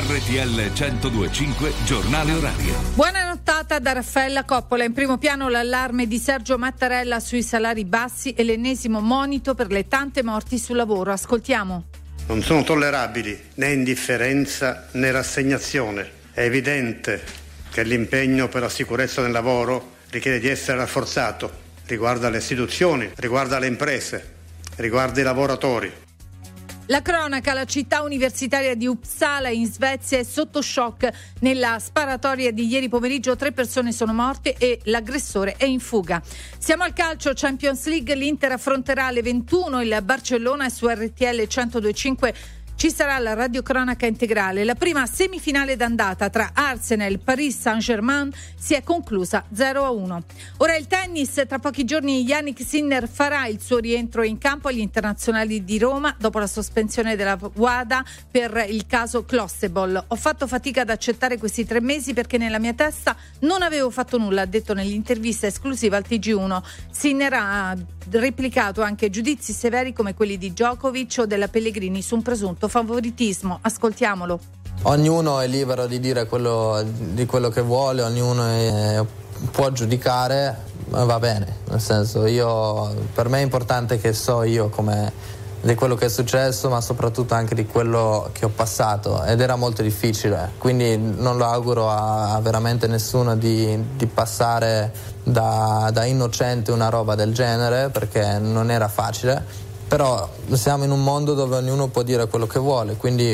RTL 102.5 Giornale Orario. Buona nottata da Raffaella Coppola. In primo piano l'allarme di Sergio Mattarella sui salari bassi e l'ennesimo monito per le tante morti sul lavoro. Ascoltiamo. Non sono tollerabili né indifferenza né rassegnazione. È evidente che l'impegno per la sicurezza del lavoro richiede di essere rafforzato. Riguarda le istituzioni, riguarda le imprese, riguarda i lavoratori. La cronaca, la città universitaria di Uppsala in Svezia è sotto shock. Nella sparatoria di ieri pomeriggio 3 persone sono morte e l'aggressore è in fuga. Siamo al calcio, Champions League, l'Inter affronterà alle 21 il Barcellona e su RTL 102.5 ci sarà la radiocronaca integrale. La prima semifinale d'andata tra Arsenal e Paris Saint-Germain si è conclusa 0-1. Ora il tennis, tra pochi giorni Jannik Sinner farà il suo rientro in campo agli internazionali di Roma dopo la sospensione della WADA per il caso Clostebol. Ho fatto fatica ad accettare questi 3 mesi perché nella mia testa non avevo fatto nulla, ha detto nell'intervista esclusiva al TG1. Sinner ha replicato anche giudizi severi come quelli di Djokovic o della Pellegrini su un presunto favoritismo. Ascoltiamolo. Ognuno è libero di dire quello che vuole, ognuno può giudicare, va bene, nel senso per me è importante che so io di quello che è successo, ma soprattutto anche di quello che ho passato, ed era molto difficile, quindi non lo auguro a veramente nessuno di passare da innocente una roba del genere, perché non era facile. Però siamo in un mondo dove ognuno può dire quello che vuole, quindi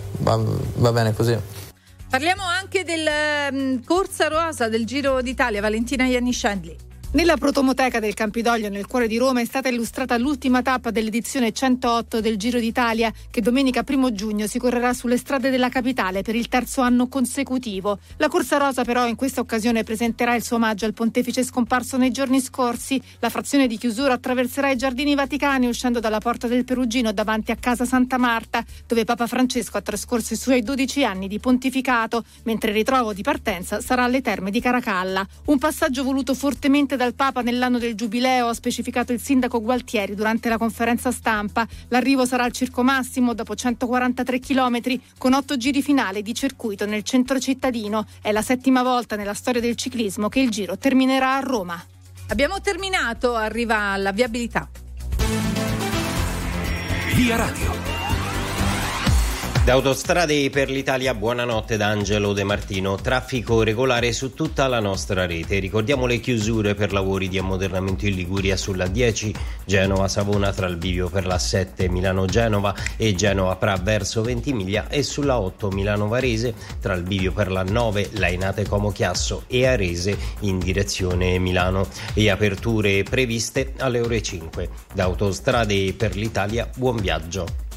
va bene così. Parliamo anche del corsa rosa del Giro d'Italia, Valentina Ianniscelli. Nella protomoteca del Campidoglio, nel cuore di Roma, è stata illustrata l'ultima tappa dell'edizione 108 del Giro d'Italia, che domenica 1 giugno si correrà sulle strade della capitale per il 3° anno consecutivo. La corsa rosa però in questa occasione presenterà il suo omaggio al pontefice scomparso nei giorni scorsi. La frazione di chiusura attraverserà i Giardini Vaticani uscendo dalla Porta del Perugino davanti a Casa Santa Marta, dove Papa Francesco ha trascorso i suoi 12 anni di pontificato, mentre il ritrovo di partenza sarà alle Terme di Caracalla. Un passaggio voluto fortemente dal Papa nell'anno del Giubileo, ha specificato il sindaco Gualtieri durante la conferenza stampa. L'arrivo sarà al Circo Massimo dopo 143 chilometri con 8 giri finali di circuito nel centro cittadino. È la 7ª volta nella storia del ciclismo che il Giro terminerà a Roma. Abbiamo terminato, arriva la viabilità. Via Radio. Da Autostrade per l'Italia, buonanotte da Angelo De Martino. Traffico regolare su tutta la nostra rete. Ricordiamo le chiusure per lavori di ammodernamento in Liguria sulla 10 Genova-Savona tra il bivio per la 7 Milano-Genova e Genova-Pra verso Ventimiglia, e sulla 8 Milano-Varese tra il bivio per la 9 Lainate-Como-Chiasso e Arese in direzione Milano. E aperture previste alle ore 5. Da Autostrade per l'Italia, buon viaggio.